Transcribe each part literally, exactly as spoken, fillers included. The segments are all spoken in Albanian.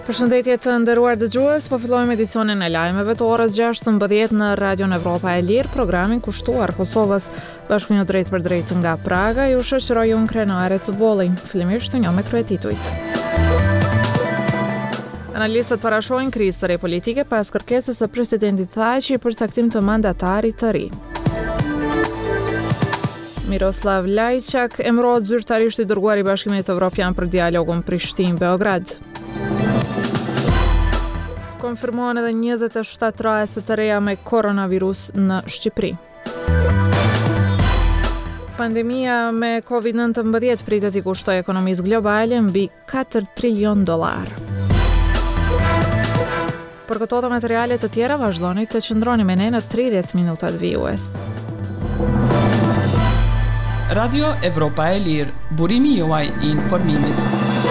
Përshëndetje të nderuar dëgjues, po fillojmë edicionin e lajmeve të orës gjashtëmbëdhjetë në Radion Evropa e Lirë, programin kushtuar Kosovës. Bashkë një drejt për drejt nga Praga, ju shoqëroj unë Krenare Cuboli. Fillimisht të një me kryetitujt. Analistët parashojnë krizë të re politike pas kërkesës së presidentit Thaçi për caktim të mandatarit të ri. Miroslav Lajçak emërohet zyrtarisht i dërguar i Bashkimit Evropian për dialogun Prishtinë-Beograd. Konfirmohen edhe njëzet e shtatë raste të reja me koronavirus në Shqipëri. Pandemia me covid nëntëmbëdhjetë pritet i kushtoj ekonomisë globale mbi katër trilion dollar. Për këto dhe materiale të tjera vazhdoni të qëndroni me ne në tridhjetë minutat vijues. Radio Evropa e Lirë, burimi juaj i informimit.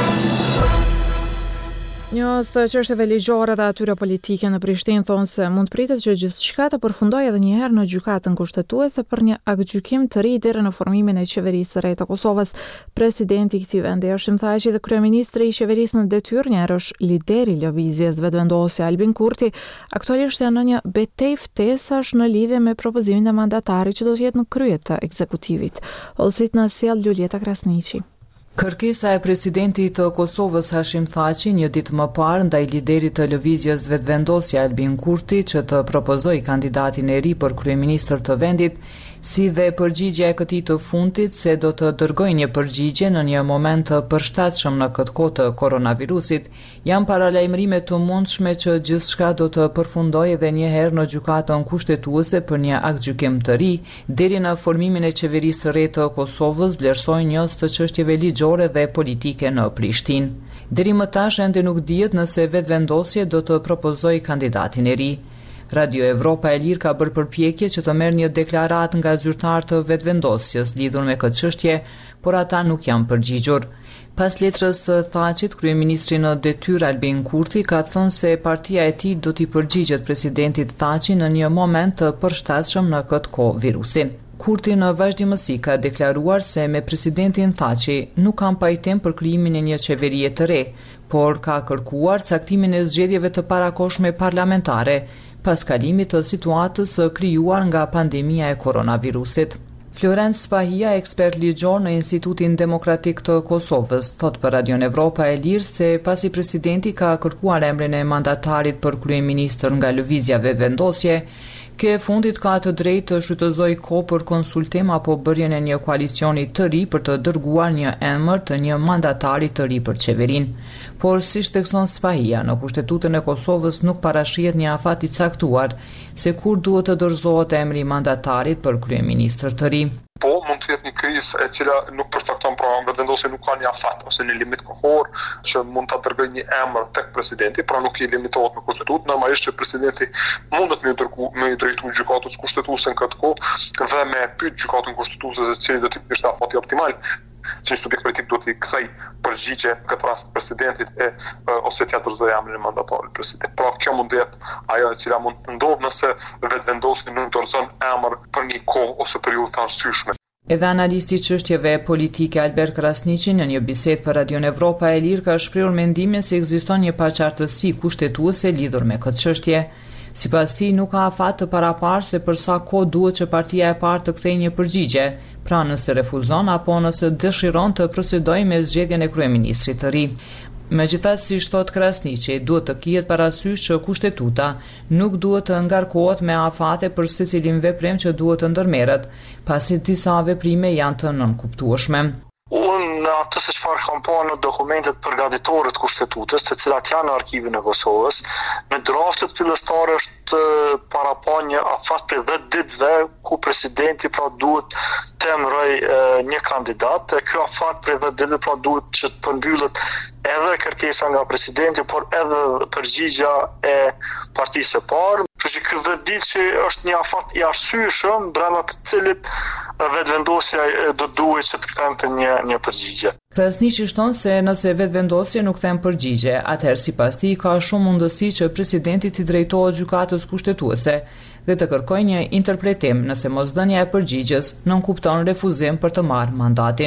Njës të çështjeve ligjore dhe atyre politike në Prishtinë thonë se mund pritet që gjithçka të përfundojë edhe një herë në gjykatën kushtetuese për një aktgjykim të ri deri në formimin e qeverisë së re të Kosovës. Presidenti i këtij vendi Hashim Thaçi dhe kryeministri i qeverisë në detyrë, një herë është lideri i lëvizjes vetëvendosje Albin Kurti, aktualisht janë në një betejë ftesësh në lidhje me propozimin e mandatarit që do të jetë në krye të ekzekutivit. Olsit na sjell Julieta Krasniqi. Kërkesa e presidentit të Kosovës Hashim Thaçi një ditë më parë ndaj liderit të lëvizjes vetëvendosje Albin Kurti që të propozoi kandidatin e ri për kryeministër të vendit, si dhe përgjigjja e këtij të fundit se do të dërgojë një përgjigje në një moment të përshtatshëm në këtë kohë të koronavirusit, janë paralajmërime të mundshme që gjithçka do të përfundojë edhe një herë në gjykatën kushtetuese për një aktgjykim të ri, deri në formimin e qeverisë së re të Kosovës, vlerësojnë njës të çështjeve ligjore dhe politike në Prishtinë. Deri më tash ende nuk dihet nëse vetëvendosje do të propozojë kandidatin e ri. Radio Evropa e Lirë ka bërë përpjekje që të merr një deklarat nga zyrtarë të vetëvendosjes lidhur me këtë çështje, por ata nuk janë përgjigjur. Pas letrës së Thaçit, kryeministri në detyrë Albin Kurti ka thënë se partia e tij do t'i përgjigjet presidentit Thaçi në një moment të përshtatshëm në këtë kohë virusi. Kurti në vazhdimësi ka deklaruar se me presidentin Thaçi nuk kanë pajtim për krijimin e një qeverie të re, por ka kërkuar caktimin e zgjedhjeve të parakohshme parlamentare pas kalimit të situatës së krijuar nga pandemia e koronavirusit. Florenc Spahia, ekspert ligjor në Institutin Demokratik të Kosovës, thot për Radion Evropa e Lirë se pasi presidenti ka kërkuar emrin e mandatarit për kryeministër nga lëvizja vetëvendosje, ke fundit ka të drejtë të shfrytëzoj kohë për konsultim apo bërjen e një koalicioni të ri për të dërguar një emër të një mandatari të ri për qeverinë. Por siç thekson Spahia, në Kushtetutën e Kosovës nuk parashihet një afat i caktuar se kur duhet të dorëzohet emri i mandatarit për kryeministër të ri. Po, mund të jetë një krizë e cila nuk përcakton pra vetëvendosja nuk ka një afat ose një limit kohor që mund ta dërgojë një emër tek presidenti, pra nuk i limitohet me konstitutë. Normalisht që presidenti mundet me dërgu me drejtu gjykatës kushtetuese në këtë kohë dhe me pyet gjykatën kushtetuese se cili do të ishte afati optimal. Që një subjekt politik do t'i kthej përgjigje në këtë rast presidentit e, ose t'ia dorëzojë emrin e mandatarit president. Pra kjo mund të jetë ajo e cila mund të ndodhë nëse vetëvendosja nuk dorëzon emër për një kohë ose periudhë të arsyeshme. Edhe analisti çështjeve politike Albert Krasniqi në një bisedë për Radion Evropa e Lirë ka shprehur mendimin se ekziston një paqartësi kushtetuese lidhur me këtë çështje. Sipas tij nuk ka afat të paraparë se për sa kohë duhet që partia e parë të kthejë një përgjigje, pra nëse refuzon apo nëse dëshiron të procedojë me zgjedhjen e kryeministrit të ri. Megjithatë, si thot Krasniqi, duhet të kihet parasysh që kushtetuta nuk duhet të ngarkohet me afate për secilin veprim që duhet të ndërmerret, pasi disa veprime janë të nënkuptueshme. Unë atë se çfarë kam pa në dokumentet përgatitore të kushtetutës, të cilat janë në arkivin e Kosovës, në draftet fillestare është para pa një afat për dhjetë ditëve ku presidenti pra duhet të emërojë një kandidat. Ky afat për dhjetë ditë pra duhet që të përmbyllet edhe kërkesa nga presidenti, por edhe përgjigja e partisë së parë. Kështu që ky dhjetë ditë që është një afat i arsyeshëm brenda të cilit vetëvendosja do duhet që të kthente një një përgjigje. Krasniqi shton se nëse vetëvendosja nuk kthen përgjigje, atëherë sipas tij ka shumë mundësi që presidenti të drejtohet gjykatës kushtetuese dhe të kërkojë një interpretim nëse mosdhënia e përgjigjes nënkupton refuzim për të marrë mandatin.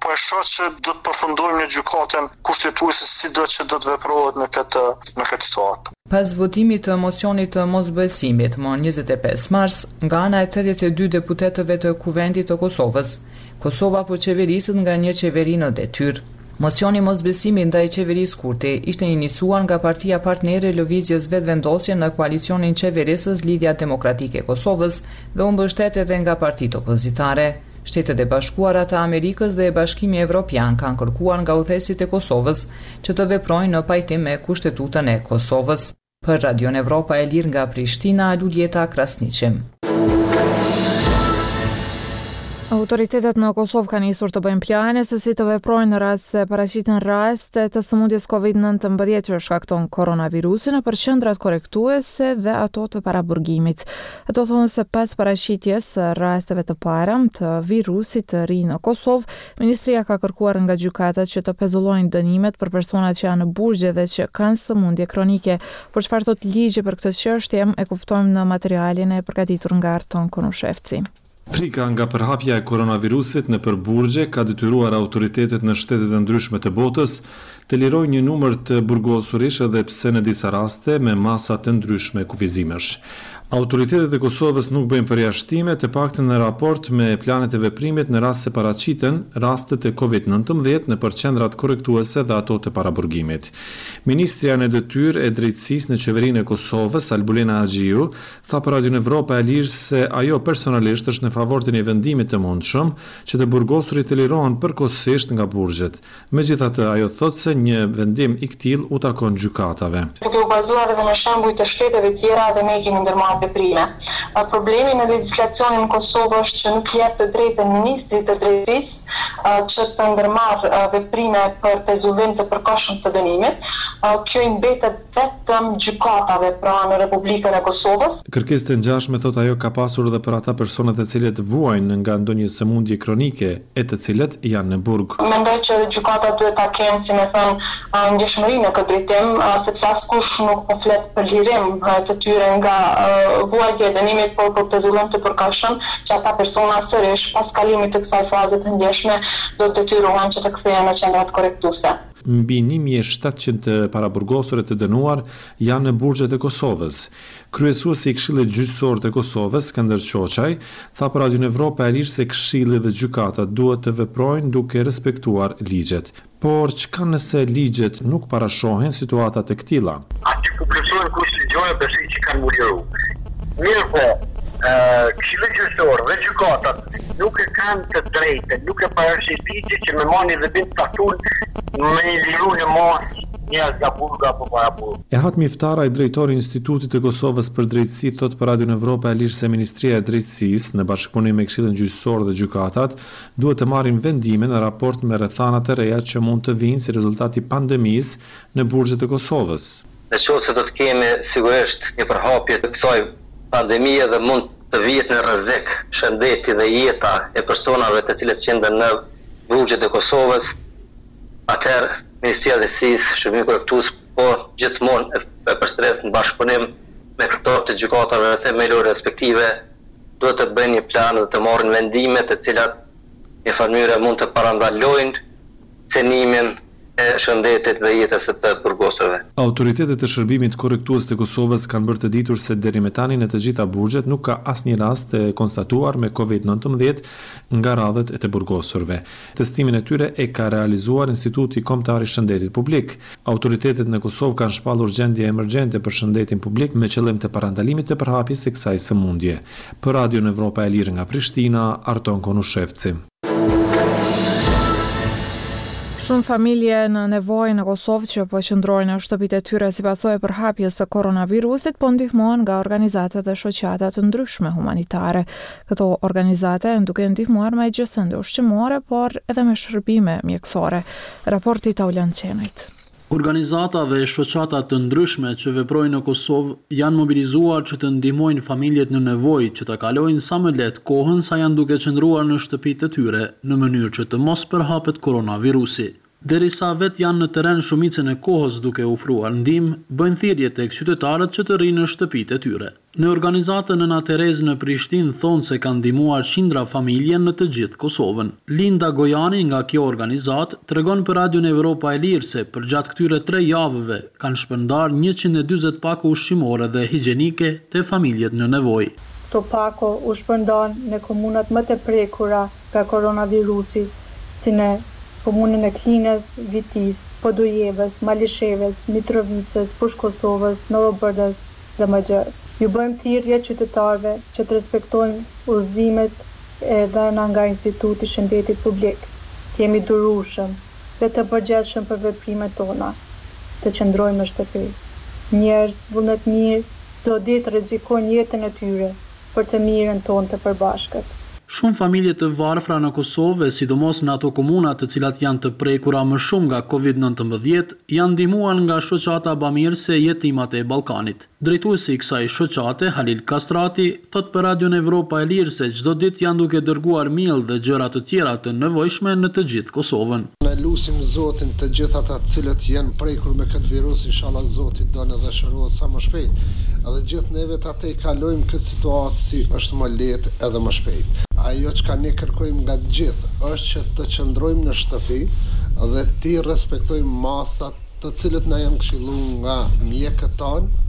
po e shoh që do të përfundojmë në gjykatën kushtetuese si do që do të veprohet në këtë në këtë situatë. Pas votimit të mocionit të mosbesimit më njëzet e pesë mars, nga ana e tridhjetë e dy deputetëve të Kuvendit të Kosovës, Kosova po qeveriset nga një qeveri në detyrë. Mocioni mosbesimi ndaj qeverisë Kurti ishte iniciuar nga partia partnere Lëvizjes Vetëvendosje në koalicionin qeverisës Lidhja Demokratike e Kosovës dhe u mbështet edhe nga partitë opozitare. Shtetet e Bashkuara të Amerikës dhe Bashkimi Evropian kanë kërkuar nga udhëheqësit e Kosovës që të veprojnë në pajtim me Kushtetutën e Kosovës. Për Radion Evropa e Lirë nga Prishtina, Luljeta Krasniqim. Autoritetet në Kosovë kanë nisur të bëjnë plane se si të veprojnë në rast se paraqiten raste të sëmundjes kovid nëntëmbëdhjetë që shkakton koronavirusin në përqendrat korrektuese dhe ato të paraburgimit. Ato thonë se pas paraqitjes së rasteve të para të virusit të ri në Kosovë, Ministria ka kërkuar nga gjykatat që të pezullojnë dënimet për personat që janë në burgje dhe që kanë sëmundje kronike. Por çfarë thot ligji për këtë çështje e kuptojmë në materialin e përgatitur nga Arton Konushevci. Frika nga përhapja e koronavirusit në përburgje ka detyruar autoritetet në shtetet e ndryshme të botës të lirojnë një numër të burgosurish edhe pse në disa raste me masa të ndryshme kufizimesh. Autoritetet e Kosovës nuk bëjnë përjashtime të paktën në raport me planet e veprimit në rast se paraqiten rastet e kovid nëntëmbëdhjetë në përqendrat korrektuese dhe ato të paraburgimit. Ministria në detyrë e drejtësisë në qeverinë e Kosovës, Albulena Agjiu, tha për Radion Evropa e Lirë se ajo personalisht është në favor të një vendimi të mundshëm që të burgosurit të lirohen përkohësisht nga burgjet. Megjithatë, ajo thotë se një vendim i këtillë u takon gjykatave. Duke u bazuar edhe në shembuj të shteteve tjera dhe ne kemi ndërmarrë veprime. Problemi në legjislacionin në Kosovë është që nuk jep të drejtën ministrit të drejtësisë që të ndërmarrë veprime për pezullim të përkohshëm të dënimit. Kjo i mbetet vetëm gjykatave pra në Republikën e Kosovës. Kërkesë të ngjashme thot ajo ka pasur edhe për ata persona të cilët vuajnë nga ndonjë sëmundje kronike e të cilët janë në burg. Mendoj që gjykata duhet ta kenë, si më thon, ngjashmëri në këtë drejtim, sepse askush nuk po flet për lirim të tyre nga vuajtja e dënimit, por për pezullim të përkohshëm që ata persona sërish pas kalimit të kësaj faze të ngjashme do të detyrohen që të kthehen në qendrat korrektuese. Mbi një mijë e shtatëqind paraburgosur të dënuar janë në burgjet e Kosovës. Kryesuesi i Këshillit Gjyqësor të Kosovës, Skënder Çoçaj, tha për Radion Evropa e Lirë se Këshilli dhe gjykatat duhet të veprojnë duke respektuar ligjet. Por çka nëse ligjet nuk parashohin situata të këtilla? Aty ku plotësohen kushtet ligjore besoj që kanë muliru. Mirë po, Këshilli Gjyqësor dhe gjykatat nuk e kanë të drejtë, nuk e parashit ligje që me mani dhe bind taktun me një liru në mos njerëz nga burga apo para burga. Ehat Miftara, i drejtori i Institutit të Kosovës për Drejtësi, thot për Radion Evropa e Lirë se Ministria e Drejtësisë në bashkëpunim me Këshillin Gjyqësor dhe gjykatat duhet të marrin vendime në raport me rrethanat e reja që mund të vinë si rezultat i pandemisë në burgjet e Kosovës. Në qoftë se do të kemi sigurisht një përhapje të kësaj pandemie dhe mund të vihet në rrezik shëndeti dhe jeta e personave të cilët qëndën në burgjet e Kosovës, atëherë Ministria e Drejtësisë, Shërbimi Korrektues, po gjithmonë e përsëris në bashkëpunim me kryetarët të gjykatave dhe themelore respektive, duhet të bëjnë një plan dhe të marrin vendime të cilat në farë mënyrë mund të parandalojnë cenimin e shëndetit dhe jetës së të burgosurve. Autoritetet e Shërbimit Korrektues të Kosovës kanë bërë të ditur se deri me tani në të gjitha burgjet nuk ka asnjë rast të konstatuar me kovid nëntëmbëdhjetë nga radhët e të burgosurve. Testimin e tyre e ka realizuar Instituti Kombëtar i Shëndetit Publik. Autoritetet në Kosovë kanë shpallur gjendje emergjente për shëndetin publik me qëllim të parandalimit të përhapjes së kësaj sëmundje. Për Radion Evropa e Lirë nga Prishtina, Arton Konushevci. Shumë familje në nevojë në Kosovë që po qëndrojnë në shtëpitë e tyre si pasojë e përhapjes së koronavirusit po ndihmohen nga organizata dhe shoqata të ndryshme humanitare. Këto organizata janë duke ndihmuar me gjësëndë ushqimore, por edhe me shërbime mjekësore. Raporti Taulan Qenajt. Organizata dhe shoqata të ndryshme që veprojnë në Kosovë janë mobilizuar që të ndihmojnë familjet në nevojë që të kalojnë sa më lehtë kohën sa janë duke qëndruar në shtëpitë e tyre në mënyrë që të mos përhapet koronavirusi. Derisa vet janë në terren shumicën e kohës duke ofruar ndihmë, bëjnë thirrje tek qytetarët që të rinë në shtëpitë e tyre. Në organizatën Nëna Terezë në Prishtinë thonë se kanë ndihmuar qindra familje në të gjithë Kosovën. Linda Gojani nga kjo organizatë tregon për Radion Evropa e Lirë se përgjatë këtyre tre javëve kanë shpërndar njëqind e dyzet pako ushqimore dhe higjienike te familjet në nevojë. Këto pako u shpërndan në komunat më të prekura nga koronavirusi, si në komunën e Klinës, Vitis, Podujevës, Malishevës, Mitrovicës, Push Kosovës, Novobrdës dhe më gjërë. Ju bëjmë thirrje qytetarëve që të respektojnë udhëzimet e dhëna nga Instituti i Shëndetit Publik. Të jemi durueshëm dhe të përgjegjshëm për veprimet tona, të qëndrojmë në shtëpi. Njerëz vullnet mirë çdo ditë rrezikojnë jetën e tyre për të mirën tonë të përbashkët. Shumë familje të varfra në Kosovë, sidomos në ato komuna të cilat janë të prekura më shumë nga kovid nëntëmbëdhjetë, janë ndihmuar nga shoqata bamirëse Jetimat e Ballkanit. Drejtuesi i kësaj shoqate, Halil Kastrati, thot për Radion Evropa e Lirë se çdo ditë janë duke dërguar miell dhe gjëra të tjera të nevojshme në të gjithë Kosovën. Ne lutim Zotin të gjithë ata të cilët janë prekur me këtë virus, inshallah Zoti do na dëshirohet sa më shpejt. Edhe gjithë neve të atë i kalojmë këtë situatë si është më lehtë edhe më shpejt. Ajo që ka ne kërkojmë nga gjithë është që të qëndrojmë në shtëpi dhe ti respektojmë masat të cilët na janë këshilluar nga mjekët tanë,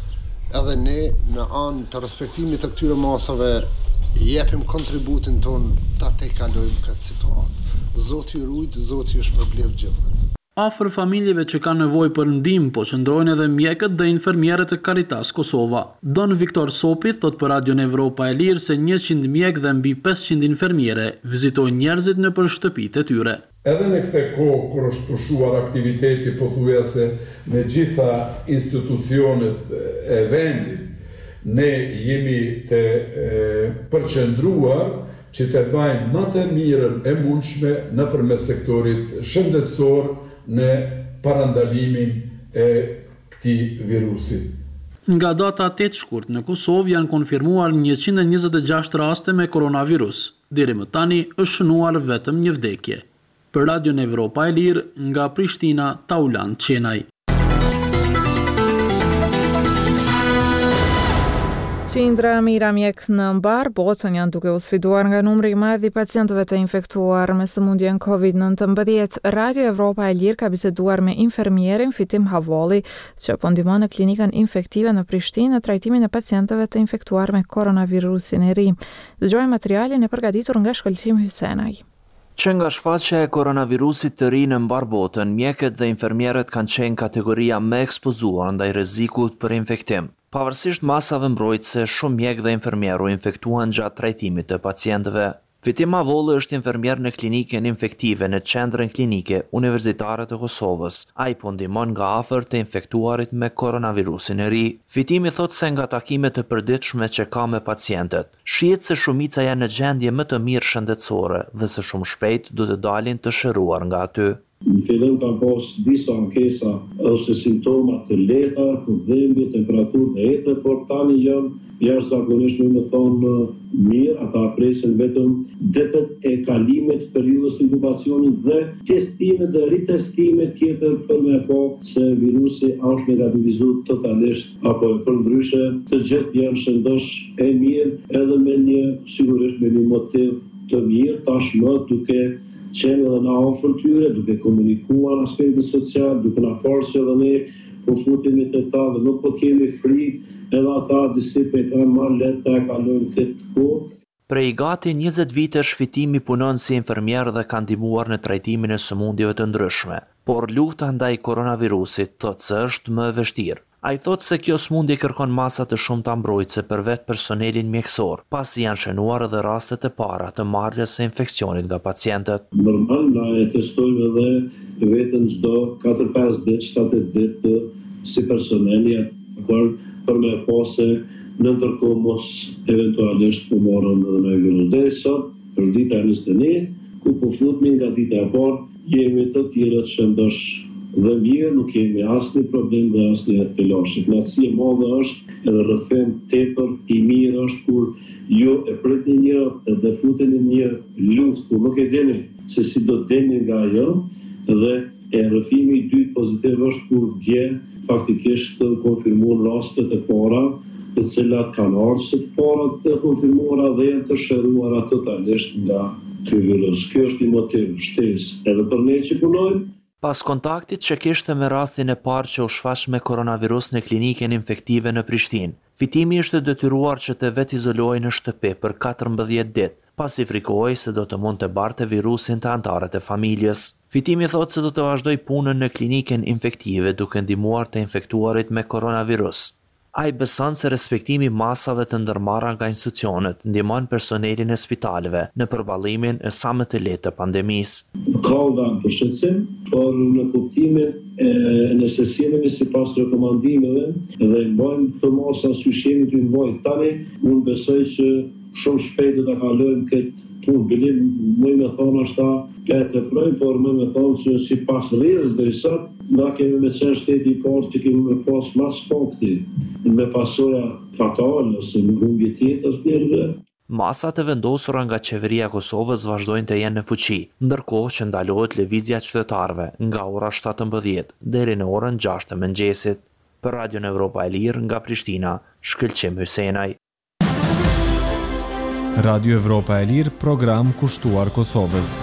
edhe ne në anë të respektimit të këtyre masave jepim kontributin tonë ta tejkalojmë këtë situatë. Zoti ju rujt, Zoti ju shpërblet gjithë. Afër familjeve që kanë nevojë për ndihmë, po qëndrojnë edhe mjekët dhe infermierët e Caritas Kosova. Don Viktor Sopi thot për Radion Evropa e Lirë se njëqind mjek dhe mbi pesëqind infermiere vizitojnë njerëzit nëpër shtëpitë e tyre. Edhe në këtë kohë kur është pushuar aktiviteti pothuajse në gjitha institucionet e vendit, ne jemi të e, përqendruar që të bëjmë më të mirën e mundshme nëpërmes sektorit shëndetësor në parandalimin e këtij virusi. Nga data tetë shkurt në Kosovë janë konfirmuar njëqind e njëzet e gjashtë raste me koronavirus. Deri më tani është shënuar vetëm një vdekje. Për Radion Evropa e Lirë, nga Prishtina, Taulan Qenaj. Qindra mijëra mjek në mbar botën janë duke u sfiduar nga numri i madh i pacientëve të infektuar me sëmundjen kovid nëntëmbëdhjetë. Radio Evropa e Lirë ka biseduar me infermierin Fitim Havolli, që po ndihmon në klinikën infektive në Prishtinë në trajtimin e pacientëve të infektuar me koronavirusin e ri. Dëgjojmë materialin e përgatitur nga Shkëlqim Hysenaj. Që nga shfaqja e koronavirusit të ri në mbar botën, mjekët dhe infermierët kanë qenë kategoria më ekspozuar ndaj rrezikut për infektim. Pavarësisht masave mbrojtëse, shumë mjek dhe infermieru infektuan gjatë trajtimit të pacientëve. Fitim Havolli është infermier në klinikën infektive në Qendrën Klinike Universitare të Kosovës. Ai po ndihmon nga afër të infektuarit me koronavirusin e ri. Fitimi thot se nga takimet të përditshme që ka me pacientët, shihet se shumica janë në gjendje më të mirë shëndetësore dhe se shumë shpejt do të dalin të shëruar nga aty. Në fillim ka pas disa ankesa ose simptoma të lehta, dhimbje, temperaturë dhe ete, por tani janë jashtëzakonisht më thonë mirë, ata presin vetëm detet e kalimit të periudhës të inkubacionit dhe testime dhe ritestime tjetër për me po se virusi është negativizuar totalisht apo për ndryshe të gjithë janë shëndosh e mirë edhe me një sigurisht me një motiv të mirë tashmë duke qenë edhe na ofër tyre, duke komunikuar aspektin social, duke na parë që edhe ne po futemi te ta dhe nuk po kemi frikë, edhe ata disi pe kanë marrë lehtë ta kalojnë këtë kohë. Prej gati njëzet vitesh Fitimi punon si infermier dhe ka ndihmuar në trajtimin e sëmundjeve të ndryshme, por lufta ndaj koronavirusit thotë se është më e vështirë. Ai thotë se kjo sëmundje kërkon masa të shumta mbrojtëse për vetë personelin mjekësor, pasi janë shënuar edhe rastet e para të marrjes së infeksionit nga pacientët. Normal, na e testojmë edhe vetëm çdo katër pesë ditë, shtatë ditë si personeli për për me pasë në ndërkohë mos eventualisht po morën edhe në virus. Deri sot, për dita e njëzet e një, ku po futemi nga dita e parë, jemi të tjerë të shëndosh dhe mirë, nuk kemi asnjë problem dhe asnjë të lashit. Kënaqësia e madhe është edhe rrëfim tepër i mirë është kur ju e pritni një dhe futeni një luftë kur nuk e dini se si do të dini nga ajo dhe e rrëfimi i dytë pozitiv është kur dje faktikisht konfirmuan rastet e para, të cilat kanë ardhur së para të konfirmuara dhe janë të shëruara totalisht nga ky virus. Kjo është një motiv shtesë edhe për ne që punojmë. Pas kontaktit që kishte me rastin e parë që u shfaq me koronavirus në klinikën infektive në Prishtinë, fitimi ishte detyruar që të vetë izolohej në shtëpi për katërmbëdhjetë ditë, pasi frikohej se do të mund të barte virusin të anëtarët e familjes. Fitimi thotë se do të vazhdoj punën në klinikën infektive duke ndihmuar të infektuarit me koronavirus. Ai beson se respektimi masave të ndërmarra nga institucionet ndihmon personelin e spitaleve në përballimin e sa më të lehtë të pandemisë. Ka vend për shqetësim, por në kuptimin e necesitimit sipas rekomandimeve dhe mbajmë këto masa syshemi të mbajmë tani, unë besoj që shumë shpejt do ta kalojmë këtë punë. Bilim, më me thonë ashta e të proj, por më me thonë që si pas rrjedhës dhe i sot, na kemi me qenë shteti i parë që kemi me pas mas fakti me pasoja fatale ose në humbje tjetër njerëzve. Masat e vendosura nga qeveria e Kosovës vazhdojnë të jenë në fuqi, ndërkohë që ndalohet lëvizja e qytetarëve nga ora shtatëmbëdhjetë deri në orën gjashtë të mëngjesit. Për Radion Evropa e Lirë nga Prishtina, Shkëlqim Hysenaj. Radio Evropa e Lirë, program kushtuar Kosovës.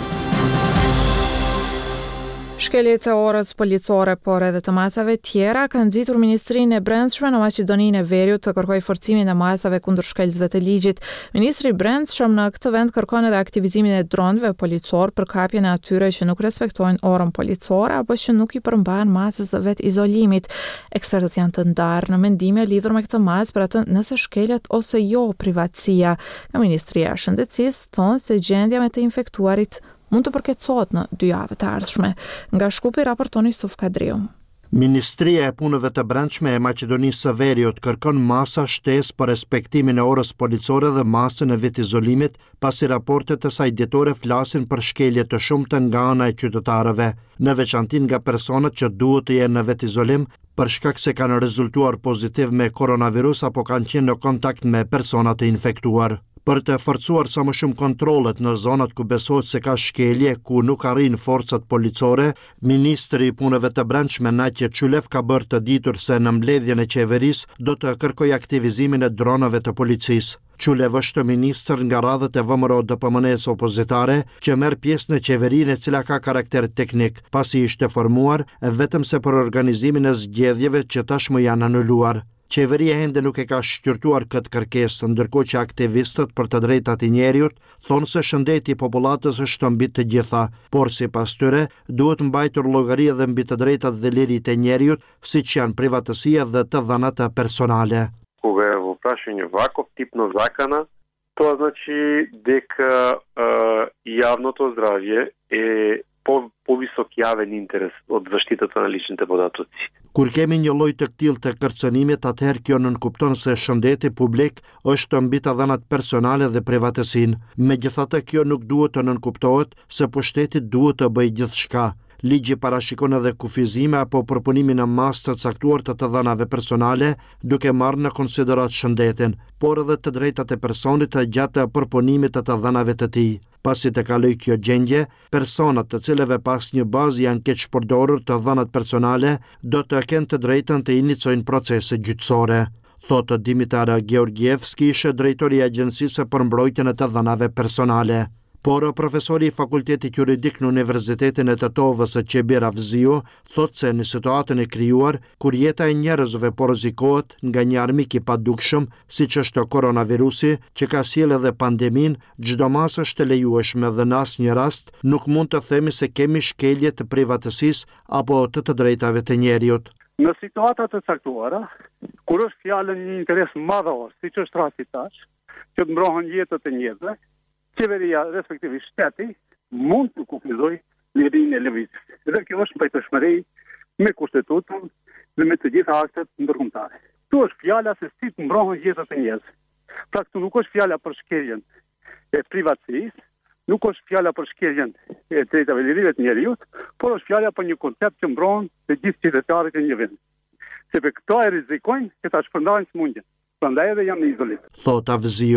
Shkeljet e orës policore, por edhe të masave tjera, kanë nxitur Ministrinë e Brendshme në Maqedoninë e Veriut të kërkojë forcimin e masave kundër shkelësve të ligjit. Ministri i Brendshëm në këtë vend kërkon edhe aktivizimin e dronëve policor për kapjen e atyre që nuk respektojnë orën policore apo që nuk i përmbahen masës vet izolimit. Ekspertët janë të ndarë në mendime lidhur me këtë masë për atë nëse shkeljet ose jo privatësia. Nga Ministria e Shëndetësisë thonë se gjendja me të infektuarit mund të përkeçohet në dy javë të ardhshme. Nga Shkupi raporton Yusuf Kadriu. Ministria e Punëve të Brendshme e Maqedonisë së Veriut kërkon masa shtesë për respektimin e orës policore dhe masën e vetizolimit, pasi raportet të saj ditore flasin për shkelje të shumta nga ana e qytetarëve, në veçanti nga personat që duhet të jenë në vetizolim për shkak se kanë rezultuar pozitiv me koronavirus apo kanë qenë në kontakt me persona të infektuar. Për të forcuar sa më shumë kontrollet në zonat ku besohet se ka shkelje ku nuk arrin forcat policore, Ministri i Punëve të Brendshme Naqe Qulev ka bërë të ditur se në mbledhjen e qeverisë do të kërkojë aktivizimin e dronave të policisë. Qulev është ministër nga radhët e V M R O D P M N-s opozitare që merr pjesë në qeverinë e cila ka karakter teknik, pasi ishte formuar vetëm se për organizimin e zgjedhjeve që tashmë janë anuluar. Qeveria ende nuk e ka shqyrtuar këtë kërkesë, ndërkohë që aktivistët për të drejtat e njerëzit thonë se shëndeti i popullatës është mbi të gjitha, por sipas tyre duhet mbajtur llogari edhe mbi të drejtat dhe liritë e njerëzit, siç janë privatësia dhe të dhënat personale. Кога е в прашање ваков тип на закана, тоа значи дека е, јавното здравје е по повисок јавен интерес од заштитата на личните податоци. Kur kemi një lloj të tillë të kërcënimit, atëherë kjo nënkupton se shëndeti publik është mbi të dhënat personale dhe privatësinë. Megjithatë, kjo nuk duhet të nënkuptohet se pushteti duhet të bëjë gjithçka. Ligji parashikon edhe kufizime apo përpunimin e masë të caktuar të të dhënave personale, duke marrë në konsiderat shëndetin, por edhe të drejtat e personit gjatë përpunimit të të dhënave të tij. Pasi të kaloj kjo gjendje, personat të cilëve pas një bazë janë keq përdorur të dhënat personale do të kenë të drejtën të inicojnë procese gjyqësore, thotë Dimitar Georgievski, ishte drejtori i Agjencisë për mbrojtjen e të dhënave personale. Por profesori i Fakultetit Juridik në Universitetin e Tetovës Qebir Avziu thotë se në situatën e krijuar, kur jeta e njerëzve po rrezikohet nga një armik i padukshëm, siç është koronavirusi, që ka sjellë edhe pandemin, çdo masë është e lejueshme dhe në asnjë rast nuk mund të themi se kemi shkelje të privatësisë apo të të drejtave të njerëzit. Në situata të caktuara, kur është fjalë një interes madhor, siç është rasti tash, që të mbrohen jetët e njerëzve, qeveria, respektivisht shteti, mund të kufizoj lirinë e lëvizjes. Dhe kjo është mbajtëshmëri me kushtetutën dhe me të gjitha aktet ndërkombëtare. Ktu është fjala se si të mbrohen jetët e njerëzve. Pra këtu nuk është fjala për shkeljen e privatësisë, nuk është fjala për shkeljen e drejtave lirive të njerëzit, por është fjala për një koncept që mbrohen të gjithë qytetarët e një vendi. Sepse këto e rrezikojnë që ta shpërndajnë sëmundjen. Prandaj edhe janë në izolim. Thot Avziu.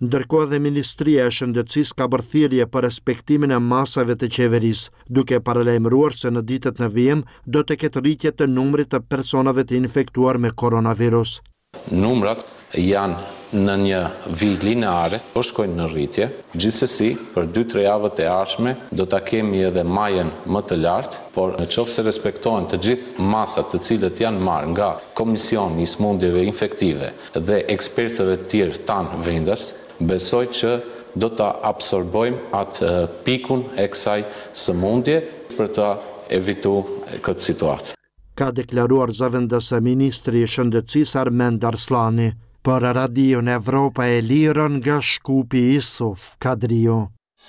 Ndërkohë dhe Ministria e Shëndetësisë ka bërë thirrje për respektimin e masave të qeverisë, duke paralajmëruar se në ditët në vijim do të ketë rritje të numrit të personave të infektuar me koronavirus. Numrat janë në një vijë lineare, do shkojnë në rritje. Gjithsesi, për dy tre javët e ardhshme do ta kemi edhe majën më të lartë, por në qoftë se respektohen të gjithë masat të cilët janë marrë nga Komisioni i Smundjeve Infektive dhe ekspertëve të tjerë tanë vendas, besoj që do ta absorbojmë atë pikun e kësaj sëmundje për ta evituar këtë situatë. Ka deklaruar zëvendëse Ministri i Shëndetësisë Armend Arslani. Për Radion Evropa e Lirën nga Shkupi Isuf Kadrio.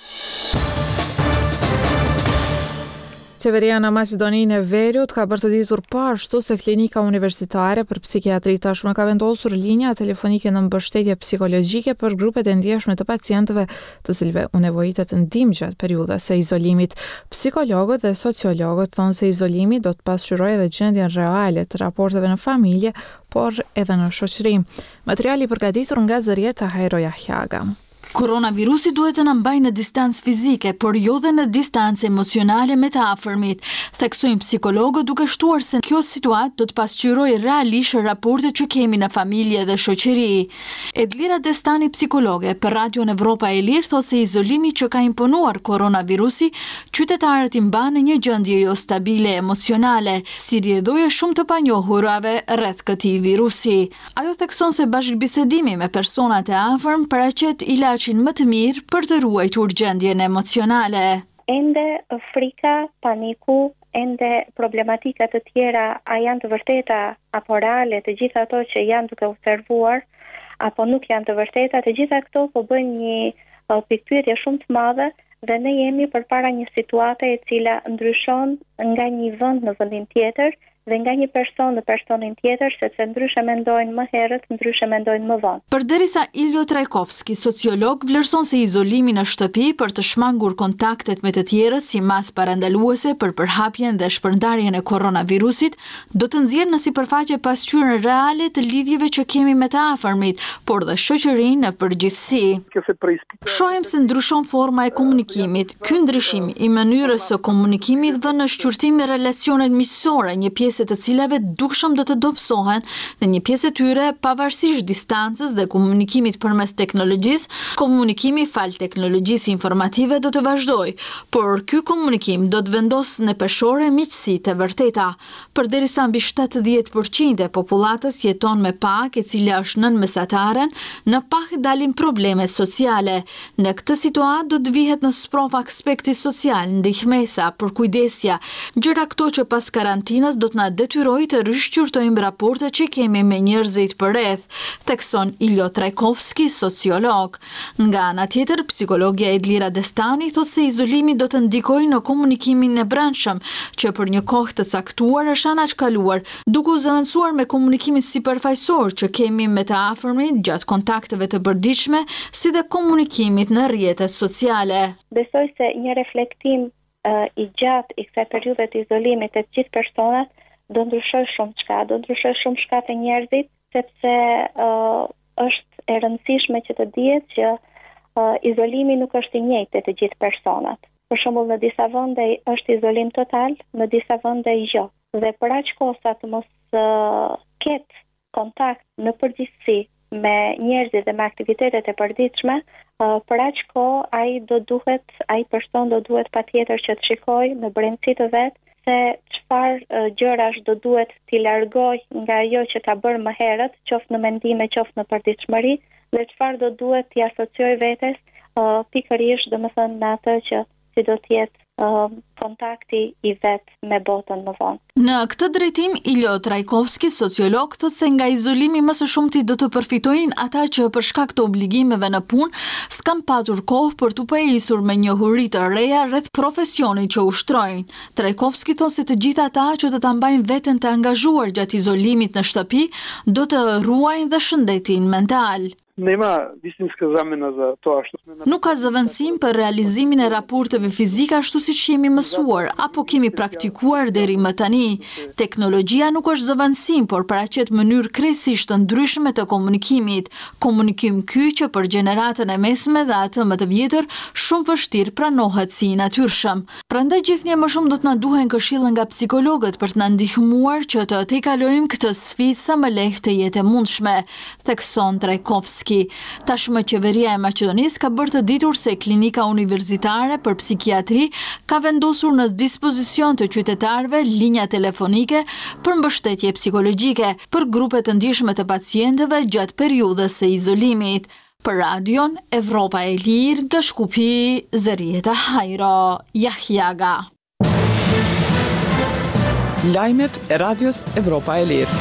Qeveria në Maqedoninë e Veriut ka bërë të ditur po ashtu se klinika universitare për psikiatri tashmë ka vendosur linja telefonike në mbështetje psikologjike për grupet e ndjeshme të pacientëve të cilëve u nevojitet ndihmë gjatë periudhës së izolimit. Psikologët dhe sociologët thonë se izolimi do të pasqyrojë edhe gjendjen reale të raporteve në familje, por edhe në shoqëri. Materiali i përgatitur nga Zërieta Hajro Jahjaga. Koronavirusi duhet të na mbajë në distancë fizike, por jo dhe në distancë emocionale me të afërmit, theksojnë psikologët duke shtuar se kjo situatë do të pasqyrojë realisht raportet që kemi në familje dhe shoqëri. Edlira Destani, psikologe për Radion Evropa e Lirë, thotë se izolimi që ka imponuar koronavirusi qytetarët i mban në një gjendje jo stabile emocionale, si rrjedhoje shumë të panjohurave rreth këtij virusi. Ajo thekson se bashkëbisedimi me personat e afërm paraqet ilaç më të mirë për të ruajtur gjendjen emocionale. Ende frika, paniku, ende problematika të tjera, a janë të vërteta apo reale, të gjitha ato që janë duke observuar, apo nuk janë të vërteta, të gjitha këto po bëjnë një uh, pikpyetje shumë të madhe dhe ne jemi përpara një situate e cila ndryshon nga një vend në vendin tjetër dhe nga një person në personin tjetër, sepse ndryshe mendojnë më herët, ndryshe mendojnë më vonë. Përderisa Iljo Trajkovski, sociolog, vlerëson se izolimi në shtëpi për të shmangur kontaktet me të tjerët si masë parandaluese për përhapjen dhe shpërndarjen e koronavirusit, do të nxjerrë në sipërfaqe pasqyrën reale të lidhjeve që kemi me të afërmit, por dhe shoqërinë në përgjithësi. Shohim se ndryshon forma e komunikimit. Ky ndryshim i mënyrës së komunikimit vën në shqyrtim me relacionet miqësore, një pjesë të cilave dukshëm do të dobësohen dhe një pjesë e tyre pavarësisht distancës dhe komunikimit përmes teknologjisë, komunikimi fal teknologjisë informative do të vazhdojë, por ky komunikim do të vendosë në peshore miqësi të vërteta. Përderisa mbi shtatëdhjetë përqind e popullatës jeton me pak, e cila është nën mesataren, në pak dalin problemet sociale. Në këtë situatë do të vihet në sprov aspekti social, ndihmesa, përkujdesja, gjëra këto që pas karantinës do të na detyroj të rishqyrtojmë raportet që kemi me njerëzit përreth, thekson Iljo Trajkovski, sociolog. Nga ana tjetër, psikologja Edlira Destani thotë se izolimi do të ndikojë në komunikimin e brendshëm, që për një kohë të caktuar është anaçkaluar, duke u zëvendësuar me komunikimin sipërfaqësor që kemi me të afërmit gjatë kontakteve të përditshme, si dhe komunikimit në rrjetet sociale. Besoj se një reflektim uh, i gjatë i kësaj periudhe të izolimit të gjithë personat do ndryshoj shumë çka, do ndryshoj shumë çka të njerëzit, sepse uh, është e rëndësishme që të dihet që uh, izolimi nuk është i njëjtë te të gjithë personat. Për shembull, në disa vende është izolim total, në disa vende jo. Dhe për aq kohë sa të mos uh, ketë kontakt në përgjithësi me njerëzit dhe me aktivitetet e përditshme, uh, për aq kohë ai do duhet, ai person do duhet patjetër që të shikojë në brendësi të vet se çfarë uh, gjërash do duhet t'i largoj nga ajo që ka bërë më herët, qoftë në mendime, qoftë në përditshmëri, dhe çfarë do duhet t'i asocioj vetes uh, pikërisht, domethënë në atë që si do të jetë uh, kontakti i vet me botën më vonë. Në këtë drejtim, Iljo Trajkovski, sociolog, thotë se nga izolimi më së shumti do të përfitojnë ata që për shkak të obligimeve në punë s'kan patur kohë për të pajisur me njohuri të reja rreth profesionit që ushtrojnë. Trajkovski thotë se të gjithë ata që do ta mbajnë veten të angazhuar gjatë izolimit në shtëpi do të ruajnë dhe shëndetin mental. nema distinske zamena za to ashtu. Nuk ka zëvendësim për realizimin e raporteve fizike ashtu siç jemi mësuar apo kemi praktikuar deri më tani. Teknologjia nuk është zëvendësim, por paraqet mënyrë krejtësisht të ndryshme të komunikimit. Komunikim ky që për gjeneratën e mesme dhe atë më të vjetër shumë vështirë pranohet si i natyrshëm. Prandaj gjithnjë më shumë do të na duhen këshilla nga psikologët për të na ndihmuar që të tejkalojmë këtë sfidë sa më lehtë të jetë e mundshme, thekson Trajkovski. Tashmë qeveria e Maqedonisë ka bërë të ditur se klinika universitare për psikiatri ka vendosur në dispozicion të qytetarëve linja telefonike për mbështetje psikologjike për grupe të ndjeshme të pacientëve gjatë periudhës së izolimit. Për radion Evropa e Lirë, nga Shkupi, Zërieta Hajro, Jahjaga. Lajmet e radios Evropa e Lirë.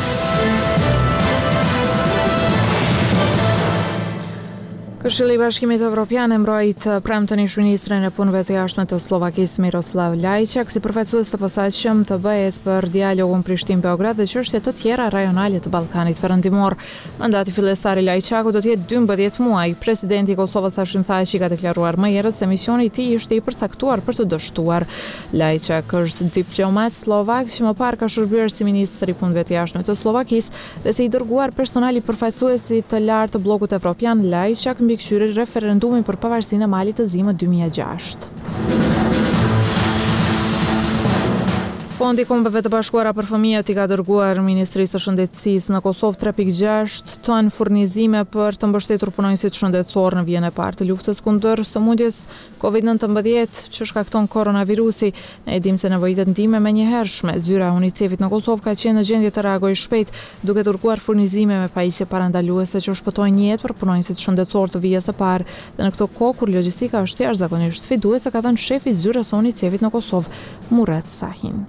Këshilli i Bashkimit Evropian e mbrojt premten ish ministrin e punëve të jashtme të Slovakisë Miroslav Lajçak si përfaqësues të posaçëm të B E-s për dialogun Prishtinë-Beograd dhe çështje të tjera rajonale të Ballkanit Perëndimor. Mandati fillestar i Lajçakut do të jetë dymbëdhjetë muaj. Presidenti i Kosovës Hashim Thaçi ka deklaruar më herët se misioni i tij ishte i përcaktuar për të dështuar. Lajçak është diplomat slovak që më parë ka shërbyer si ministri i punëve të jashtme të Slovakisë dhe si i dërguar personal i përfaqësuesit të lartë të bllokut evropian. Lajçak këshyri referendumin për pavarësinë e Malit të Zi më dy mijë e gjashtë. Fondi i Kombeve të Bashkuara për Fëmijët i ka dërguar Ministrisë së Shëndetësisë në Kosovë tre pikë gjashtë ton furnizime për të mbështetur punonjësit shëndetësor në vijën e parë të luftës kundër sëmundjes COVID nëntëmbëdhjetë që shkakton koronavirusi. Ne e dimë se nevojitet ndihme menjëhershme. Zyra e UNICEF-it në Kosovë ka qenë në gjendje të reagojë shpejt, duke dërguar furnizime me pajisje parandaluese që shpëtojnë jetë për punonjësit shëndetësor të vijës së parë. Dhe në këtë kohë kur logjistika është jashtëzakonisht sfiduese, ka thënë shefi i zyrës së UNICEF-it në Kosovë, Murat Sahin.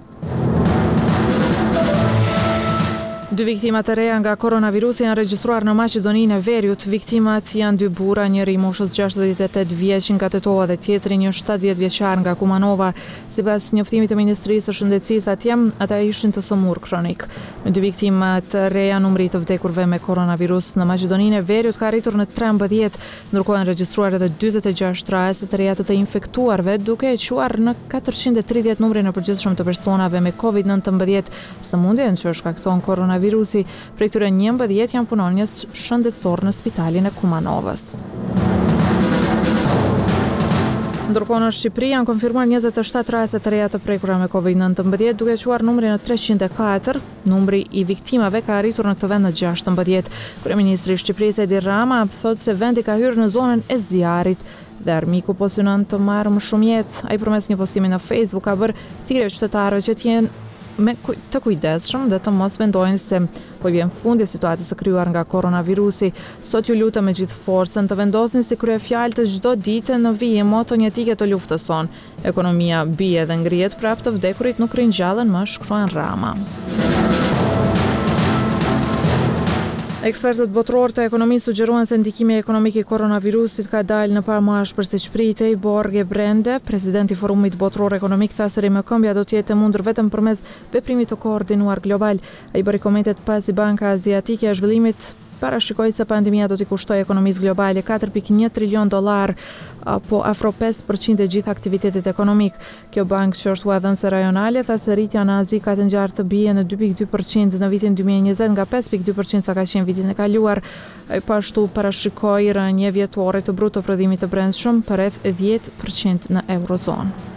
Dy viktima të reja nga koronavirusi janë regjistruar në Maqedoninë e Veriut. Viktimat janë dy burra, njëri i moshës gjashtëdhjetë e tetë vjeç nga Tetova dhe tjetri një shtatëdhjetë vjeçar nga Kumanova. Sipas njoftimit të Ministrisë së Shëndetësisë atje, ata ishin të sëmurë kronik. Me dy viktima të reja, numri të vdekurve me koronavirus në Maqedoninë e Veriut ka arritur në trembëdhjetë, ndërkohë janë regjistruar edhe dyzet e gjashtë raste të reja të infektuarve, duke e quar në katërqind e tridhjetë numrin e përgjithshëm të personave me COVID nëntëmbëdhjetë, sëmundjen që shkakton koronavirusi. Virusi, prej këtyre njëmbëdhjetë janë punonjës shëndetësor në spitalin e Kumanovës. Ndërkohë në Shqipëri janë konfirmuar njëzet e shtatë raste të reja të prekura me COVID nëntëmbëdhjetë, duke quar numrin në treqind e katër. Numri i viktimave ka arritur në këtë vend në gjashtëmbëdhjetë. Kryeministri i Shqipërisë Edi Rama thotë se vendi ka hyrë në zonën e zjarrit dhe armiku po synon të marrë më shumë jetë. Ai përmes një postimi në Facebook ka bërë thirrje qytetarëve që të jenë me të kujdesshëm dhe të mos mendojnë se po vjen fundi situatës së krijuar nga koronavirusi. Sot ju lutem me gjithë forcën të vendosni si kryefjalë të çdo dite në vijim moton jetike të luftës son. Ekonomia bie dhe ngrihet prapë, të vdekurit nuk ringjallen më, shkruan Rama. Ekspertët botëror të ekonomisë sugjeruan se ndikimi ekonomik i koronavirusit ka dalë në pamash për siç pritej. Borge Brende, presidenti i Forumit Botëror Ekonomik, tha se rimëkëmbja do të jetë e mundur vetëm përmes veprimit të koordinuar global. Ai bëri komentet pasi Banka Aziatike e Zhvillimit parashikoi se pandemia do t'i kushtojë ekonomisë globale katër pikë një trilion dollar, apo afro pesë përqind e gjithë aktivitetit ekonomik. Kjo bankë që është huadhënëse rajonale tha se rritja në Azi ka të ngjarë të bie në dy pikë dy përqind në vitin dy mijë e njëzet nga pesë pikë dy përqind sa ka qenë vitin e kaluar. Ai pashtu parashikoi rënje vjetore të bruto prodhimit të brendshëm për rreth dhjetë përqind në eurozonë.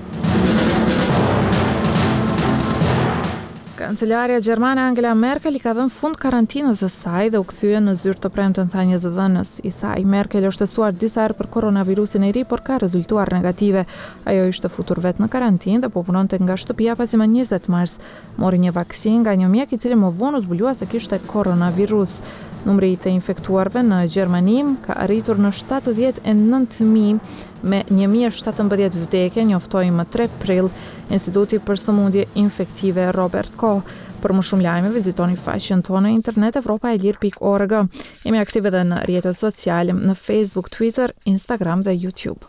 Kancelarja gjermane Angela Merkel i ka dhënë fund karantinës së saj dhe u kthye në zyrë të premten, tha një zëdhënës i saj. Merkel është testuar disa herë për koronavirusin e ri, por ka rezultuar negative. Ajo ishte futur vetë në karantinë dhe po punonte nga shtëpia pasi më njëzet mars mori një vaksinë nga një mjek i cili më vonë u zbulua se kishte koronavirus. Numri i të infektuarve në Gjermani ka arritur në shtatëdhjetë e nëntë mijë me një mijë e shtatëmbëdhjetë vdekje, njoftoi më tre prill Instituti për Sëmundje Infektive Robert Koch. Për më shumë lajme vizitoni faqen tonë në internet evropa e lirë pikë org. Jemi aktive edhe në rrjetet sociale në Facebook, Twitter, Instagram dhe YouTube.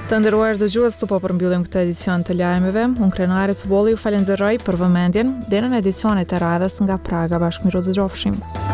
Të nderuar dëgjues, këtu po përmbyllim këtë edicion të lajmeve. Unë Krenari Bolli ju falenderoj për vëmendjen. Deri në edicionet e radhës nga Praga, bashkë miru dëgjofshim.